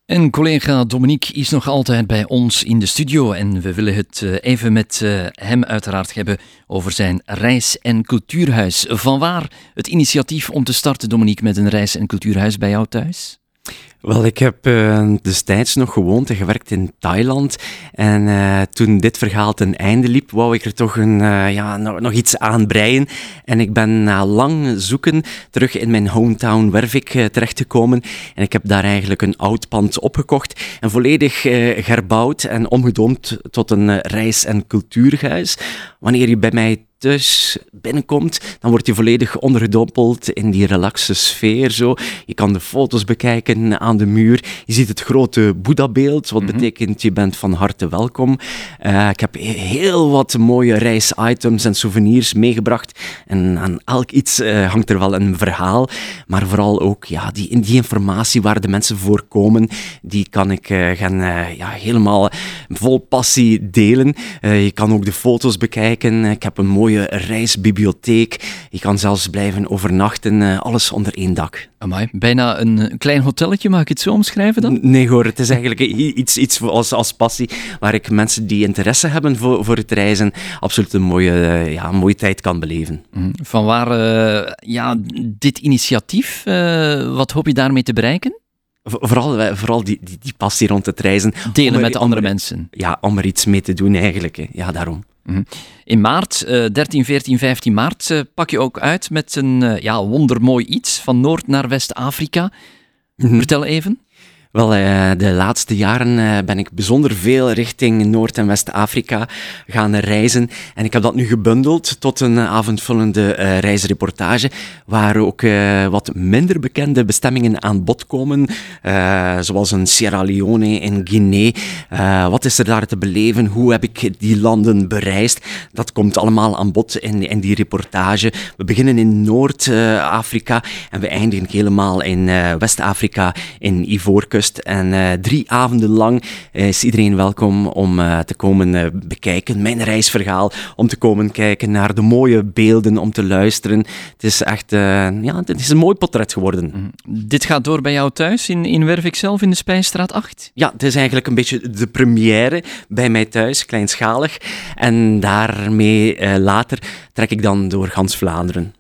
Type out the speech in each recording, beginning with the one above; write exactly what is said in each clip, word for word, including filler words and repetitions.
En collega Dominique is nog altijd bij ons in de studio en we willen het uh, even met uh, hem uiteraard hebben over zijn reis- en cultuurhuis. Vanwaar het initiatief om te starten, Dominique, met een reis- en cultuurhuis bij jou thuis? Wel, ik heb uh, destijds nog gewoond en gewerkt in Thailand. En uh, toen dit verhaal ten einde liep, wou ik er toch een, uh, ja, nog, nog iets aan breien. En ik ben na lang zoeken terug in mijn hometown Wervik uh, terechtgekomen. En ik heb daar eigenlijk een oud pand opgekocht en volledig uh, herbouwd en omgedoopt tot een uh, reis- en cultuurhuis. Wanneer je bij mij thuis binnenkomt, dan word je volledig ondergedompeld in die relaxe sfeer. Zo. Je kan de foto's bekijken aan de muur. Je ziet het grote Boeddha-beeld, wat mm-hmm. betekent je bent van harte welkom. Uh, ik heb heel wat mooie reisitems en souvenirs meegebracht. En aan elk iets uh, hangt er wel een verhaal. Maar vooral ook ja, die, die informatie waar de mensen voor komen, die kan ik uh, gaan uh, ja, helemaal vol passie delen. Uh, je kan ook de foto's bekijken. Ik heb een mooie reisbibliotheek. Je kan zelfs blijven overnachten. Uh, alles onder één dak. Amai, bijna een klein hotelletje, mag ik het zo omschrijven dan? Nee hoor, het is eigenlijk iets, iets als, als passie, waar ik mensen die interesse hebben voor, voor het reizen, absoluut een mooie, ja, een mooie tijd kan beleven. Vanwaar uh, ja, dit initiatief? Uh, wat hoop je daarmee te bereiken? Vooral, vooral die, die, die passie rond het reizen. Delen er, met andere er, mensen. Ja, om er iets mee te doen eigenlijk. Ja, daarom. In maart, uh, dertien, veertien, vijftien maart, uh, pak je ook uit met een uh, ja, wondermooi iets van Noord naar West-Afrika. Mm-hmm. Vertel even. Wel, uh, de laatste jaren uh, ben ik bijzonder veel richting Noord- en West-Afrika gaan reizen. En ik heb dat nu gebundeld tot een uh, avondvullende uh, reisreportage, waar ook uh, wat minder bekende bestemmingen aan bod komen, uh, zoals een Sierra Leone in Guinea. Uh, wat is er daar te beleven? Hoe heb ik die landen bereisd? Dat komt allemaal aan bod in, in die reportage. We beginnen in Noord-Afrika en we eindigen helemaal in uh, West-Afrika, in Ivoorkust. En uh, drie avonden lang uh, is iedereen welkom om uh, te komen uh, bekijken. Mijn reisverhaal, om te komen kijken naar de mooie beelden, om te luisteren. Het is echt uh, ja, het is een mooi portret geworden. Mm. Dit gaat door bij jou thuis in, in Wervik zelf, in de Spijsstraat acht? Ja, het is eigenlijk een beetje de première bij mij thuis, kleinschalig. En daarmee uh, later trek ik dan door gans Vlaanderen.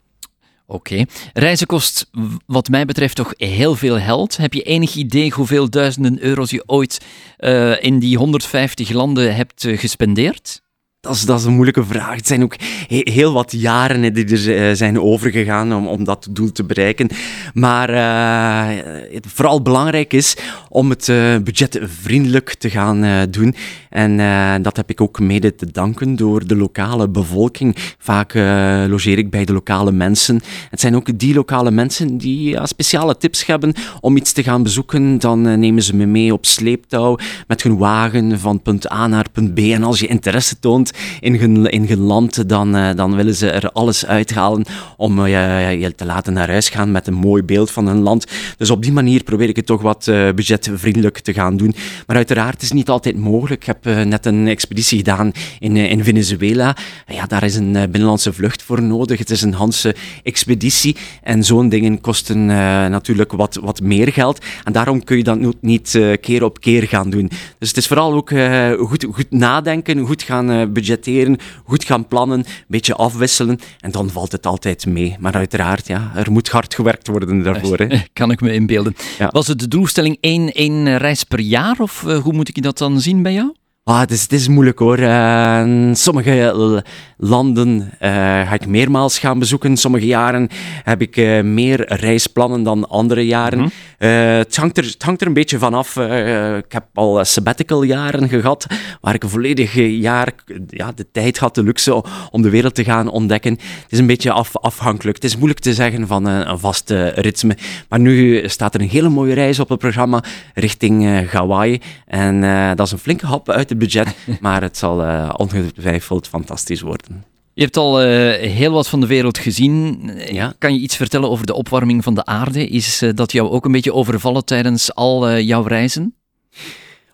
Oké. Okay. Reizen kost wat mij betreft toch heel veel geld. Heb je enig idee hoeveel duizenden euro's je ooit uh, in die honderdvijftig landen hebt uh, gespendeerd? Dat is, dat is een moeilijke vraag. Het zijn ook he- heel wat jaren die er uh, zijn overgegaan om, om dat doel te bereiken. Maar uh, het vooral belangrijk is om het uh, budgetvriendelijk te gaan uh, doen. En uh, dat heb ik ook mede te danken door de lokale bevolking. Vaak uh, logeer ik bij de lokale mensen. Het zijn ook die lokale mensen die ja, speciale tips hebben om iets te gaan bezoeken. Dan uh, nemen ze me mee op sleeptouw met hun wagen van punt A naar punt B. En als je interesse toont in hun, in hun land, dan, uh, dan willen ze er alles uithalen om uh, je te laten naar huis gaan met een mooi beeld van hun land. Dus op die manier probeer ik het toch wat uh, budgetvriendelijk te gaan doen. Maar uiteraard is het niet altijd mogelijk. Ik heb uh, net een expeditie gedaan in, uh, in Venezuela. Ja, daar is een uh, binnenlandse vlucht voor nodig. Het is een Hanse expeditie en zo'n dingen kosten uh, natuurlijk wat, wat meer geld. En daarom kun je dat niet uh, keer op keer gaan doen. Dus het is vooral ook uh, goed, goed nadenken, goed gaan uh, budgetteren, goed gaan plannen, een beetje afwisselen en dan valt het altijd mee. Maar uiteraard, ja, er moet hard gewerkt worden daarvoor. Hè. Kan ik me inbeelden. Ja. Was het de doelstelling één, één reis per jaar of uh, hoe moet ik dat dan zien bij jou? Ah, het, is, het is moeilijk hoor. Uh, sommige l- landen uh, ga ik meermaals gaan bezoeken. Sommige jaren heb ik uh, meer reisplannen dan andere jaren. Mm-hmm. Uh, het, hangt er, het hangt er een beetje vanaf. Uh, ik heb al sabbatical jaren gehad, waar ik een volledig jaar ja, de tijd had, de luxe om de wereld te gaan ontdekken. Het is een beetje af, afhankelijk. Het is moeilijk te zeggen van een, een vast uh, ritme. Maar nu staat er een hele mooie reis op het programma richting uh, Hawaii. En uh, dat is een flinke hap uit de budget, maar het zal uh, ongetwijfeld fantastisch worden. Je hebt al uh, heel wat van de wereld gezien. Ja. Kan je iets vertellen over de opwarming van de aarde? Is uh, dat jou ook een beetje overvallen tijdens al uh, jouw reizen?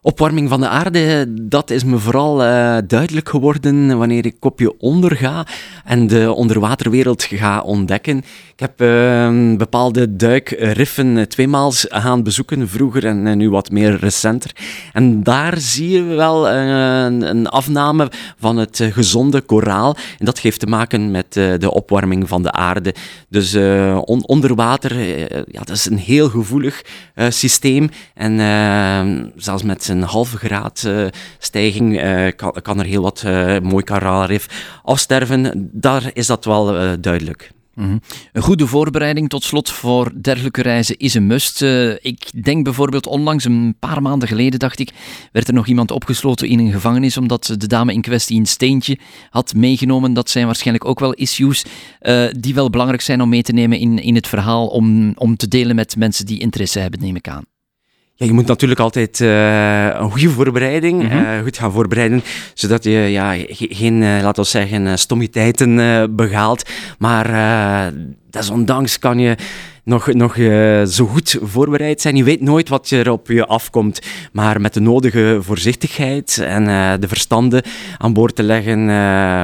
Opwarming van de aarde, dat is me vooral uh, duidelijk geworden wanneer ik kopje onder ga en de onderwaterwereld ga ontdekken. Ik heb uh, bepaalde duikriffen tweemaal gaan bezoeken, vroeger en uh, nu wat meer recenter. En daar zie je wel uh, een, een afname van het uh, gezonde koraal. En dat heeft te maken met uh, de opwarming van de aarde. Dus uh, on- onder water, uh, ja, dat is een heel gevoelig uh, systeem. En uh, zelfs met een halve graad uh, stijging uh, kan, kan er heel wat uh, mooi koraalrif afsterven. Daar is dat wel uh, duidelijk. Mm-hmm. Een goede voorbereiding tot slot voor dergelijke reizen is een must. Uh, ik denk bijvoorbeeld onlangs, een paar maanden geleden dacht ik, werd er nog iemand opgesloten in een gevangenis omdat de dame in kwestie een steentje had meegenomen. Dat zijn waarschijnlijk ook wel issues uh, die wel belangrijk zijn om mee te nemen in, in het verhaal, om, om te delen met mensen die interesse hebben, neem ik aan. Ja, je moet natuurlijk altijd uh, een goede voorbereiding, mm-hmm. uh, goed gaan voorbereiden, zodat je ja, ge- geen, uh, laten we zeggen, stommiteiten uh, begaalt. Maar uh, desondanks kan je nog, nog uh, zo goed voorbereid zijn. Je weet nooit wat er op je afkomt. Maar met de nodige voorzichtigheid en uh, de verstanden aan boord te leggen, uh,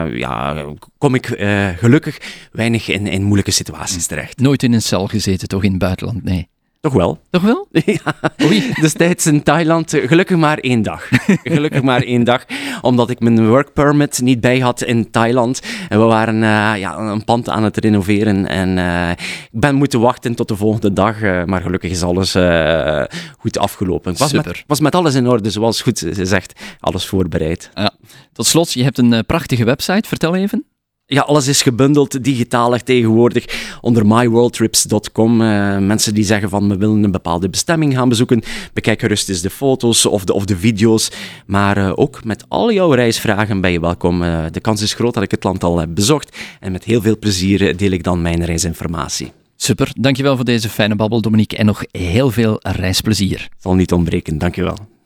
ja, kom ik uh, gelukkig weinig in, in moeilijke situaties terecht. Nooit in een cel gezeten, toch in het buitenland? Nee. Toch wel. Toch wel? Ja. Oei. Destijds in Thailand, gelukkig maar één dag. Gelukkig maar één dag, omdat ik mijn work permit niet bij had in Thailand. En we waren uh, ja, een pand aan het renoveren en uh, ik ben moeten wachten tot de volgende dag, uh, maar gelukkig is alles uh, goed afgelopen. Ik was Super. Met, was met alles in orde, zoals goed gezegd, alles voorbereid. Ja. Tot slot, je hebt een uh, prachtige website, vertel even. Ja, alles is gebundeld, digitalig tegenwoordig, onder my world trips dot com. Uh, mensen die zeggen van, we willen een bepaalde bestemming gaan bezoeken, bekijk gerust eens de foto's of de, of de video's. Maar uh, ook met al jouw reisvragen ben je welkom. Uh, de kans is groot dat ik het land al heb bezocht. En met heel veel plezier deel ik dan mijn reisinformatie. Super, dankjewel voor deze fijne babbel, Dominique. En nog heel veel reisplezier. Zal niet ontbreken, dankjewel.